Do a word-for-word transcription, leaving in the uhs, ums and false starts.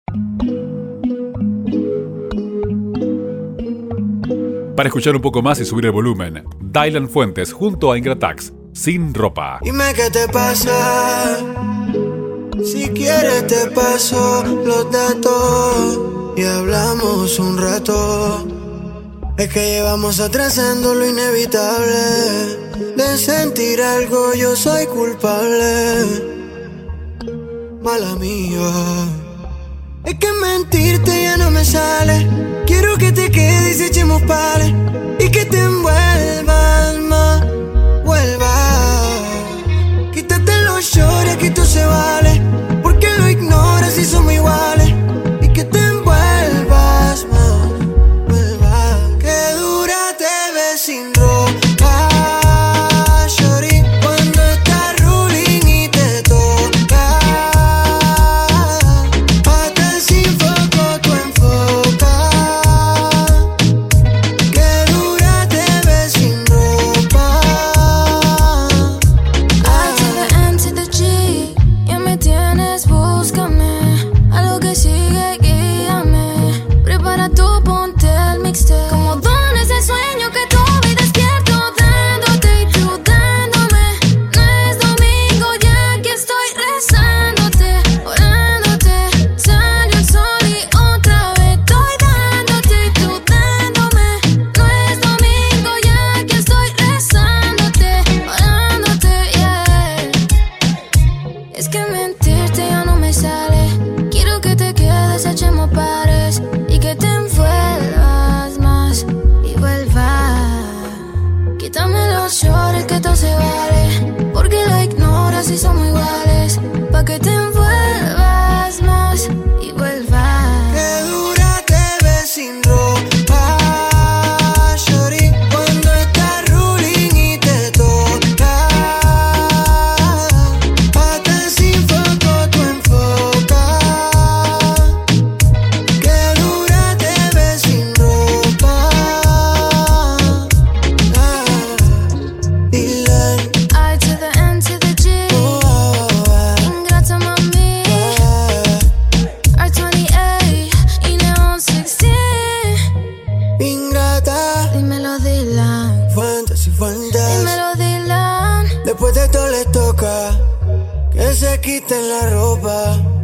Para escuchar un poco más y subir el volumen, Dylan Fuentes junto a Ingratax, Sin Ropa. Dime qué te pasa. Si quieres te paso los datos y hablamos un rato. Es que llevamos atrasando lo inevitable. De sentir algo yo soy culpable. Mala mía. Es que mentirte ya no me sale. Quiero que te quedes y echemos pales y que te envuelvas más. Vuelva. Quítate los shorts, que tú se vale. Porque lo ignoras y somos iguales. Y que te envuelvas más. Vuelva. Que dura te ves sin ropa. Shorty, cuando estás ruling y te toca. Patas sin foco tú enfocas. Que dura te ves sin ropa. I to the N to the G, ya me tienes, búscame. A lo que sigue, guíame. Prepara tu ponte el mixtape. Como dones de sueño que tuve y despierto dándote y tú dándome. No es domingo, ya que estoy rezándote, orándote. Salió el sol y otra vez estoy dándote y tú dándome. No es domingo, ya que estoy rezándote, orándote, yeah. Es que mentirte ya no me sale. Quiero que te quedes, echemos pares y que te envuelvas más y vuelva. Quítame los shorts, que todo se vale. Porque lo ignoras y somos iguales. Pa' que te envuelvas más y vuelva. Que dura te ves sin ropa. Shorty, cuando estás ruling y te toca. Patas sin foco tú enfocas. Que dura te ves sin ropa. Ah, Dylan, I to the N to the G, oh, ah, ingrata mami. ah, R veintiocho y Neon dieciséis. Ingrata, Dímelo Dylan, Fuentes y Fuentes. dímelo Dylan. Después de esto les toca que se quiten la ropa.